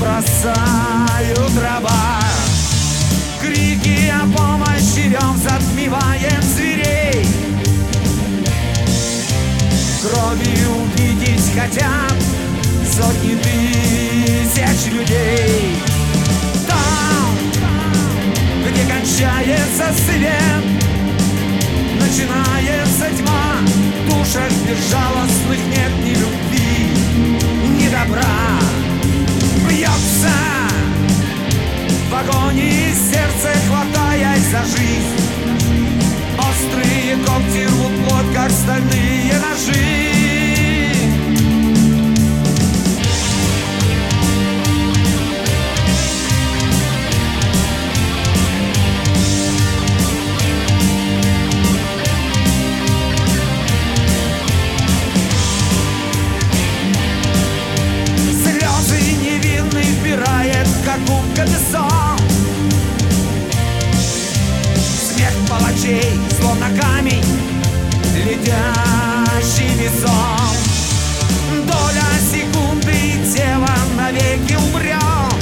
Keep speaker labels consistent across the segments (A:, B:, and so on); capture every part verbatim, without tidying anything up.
A: бросают раба. Крики о помощи, рев затмевает зверей. Кровью увидеть хотят сотни тысяч людей. Там, где кончается свет, начинается тьма, в душах безжалостных нет ни любви, ни добра. Бьется в агонии сердце, хватаясь за жизнь. Острые когти рвут плоть, как стальные ножи. Как губка песок, смех палачей, словно камень, летящий весом. Доля секунды, и тело навеки умрет.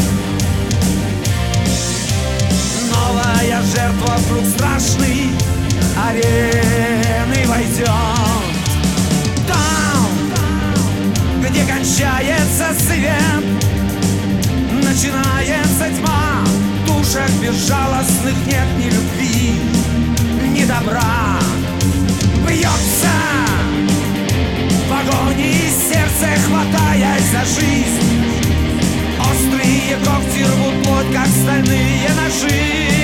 A: Новая жертва в круг страшный арены войдет. Там, где кончается свет, начинается тьма, в душах безжалостных нет ни любви, ни добра. Бьется в агонии сердце, хватаясь за жизнь. Острые когти рвут плоть, как стальные ножи.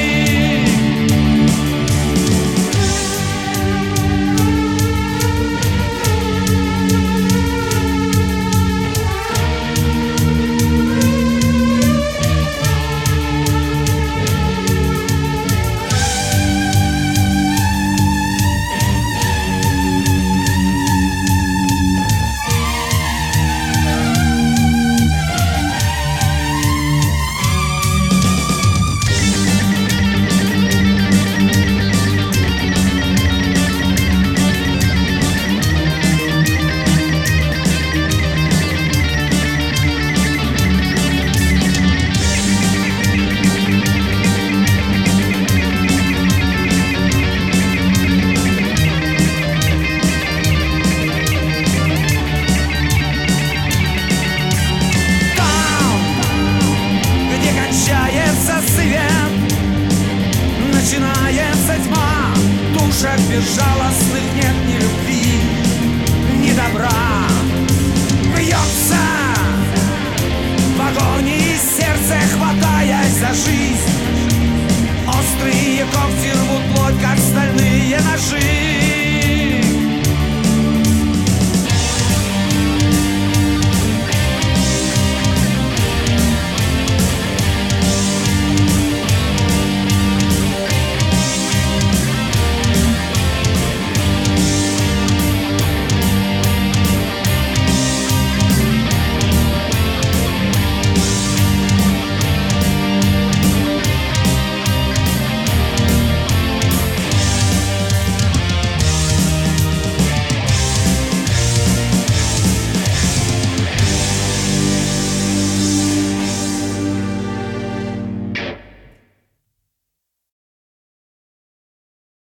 A: Начинается тьма, в душах безжалостных нет ни любви, ни добра. Бьется в агонии